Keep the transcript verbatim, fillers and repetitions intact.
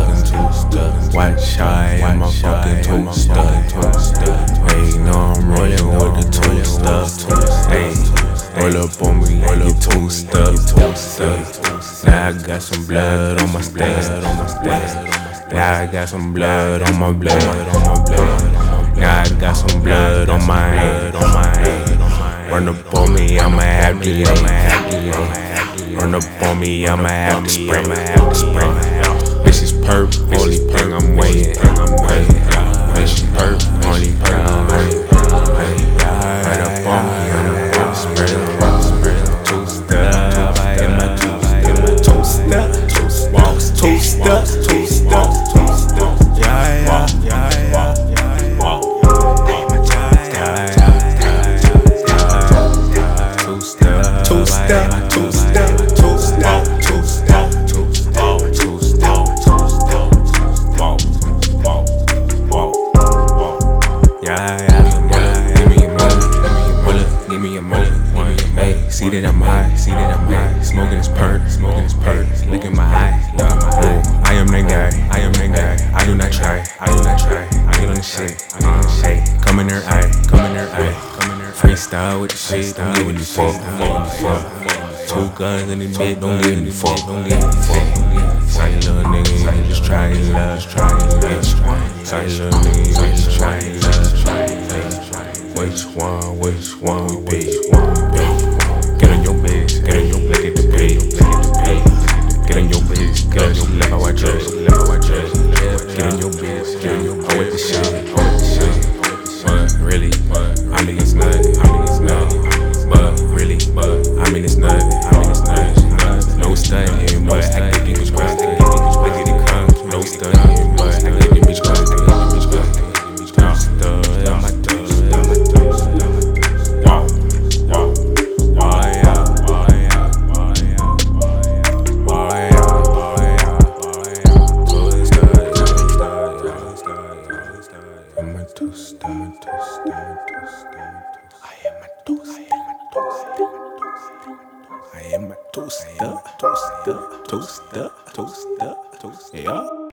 fucking two-step. White shy, I'm a fucking two-step. Hey, you know I'm rolling with the two-step. Hey, roll up on me, roll up two-step, two-step. Now I got some blood on my stab. Now I got some blood on my blood, on my blood. Now I got some blood on my head, on my head. Run up on me, I'ma have to, I'ma have to. Run up on me, I'ma have to spray, I'ma have to spray. This is perp, only thing I'm waiting, I'm waiting. This is perp, only thing I'm waiting. Run up on me, I'ma have to spray, two step. I am my two step, two step, walks, two step, two step. Yeah, yeah, yeah, yeah, yeah, walk. Two step, two step, two step, two step, two step, two step, two step, two step, walk, walk, walk, walk. Yeah, yeah, give me a mullet, give me a mullet, give me a mullet. See that I'm high, see that I'm high. Smoking this perk, smoking this perk. Look in my eye, look in my eye. I am that guy, I am that guy. I do not try, I do not try. I get on the shit, I get on the shit. Come in there, eye, come in there, eye, come in there. Freestyle with the shit, don't give me fuck, don't give me fuck. Two guns in the bed, don't give me fuck, don't give me fuck. Sorry little nigga, you just try and love, try and love. Sorry little nigga, you just try and love, try and love. Which one, which one we be, one we be. Get on your bitch, get on your black at the pay, get on your bitch, get on your left, I watch us, left, I watch us. Get on your bitch, get on your bitch, I with the shit, I with the shit. But really, I mean it's nothing, I mean it's nothing. But really, I mean it's nothing, I mean it's nothing. No studying, but I think it was crazy. I get it come, no studying, but I get the bitch crazy, I get the bitch crazy. No stuff, my toes, my toes. Wow, wow, wow, yeah, wow, yeah, wow, yeah, wow, yeah, wow, yeah, wow, yeah. Two step, two step, two step. I'm a two step, two step, two step. I am a two step, two step. I am a two step, two step, two step, two step, two step. Yeah.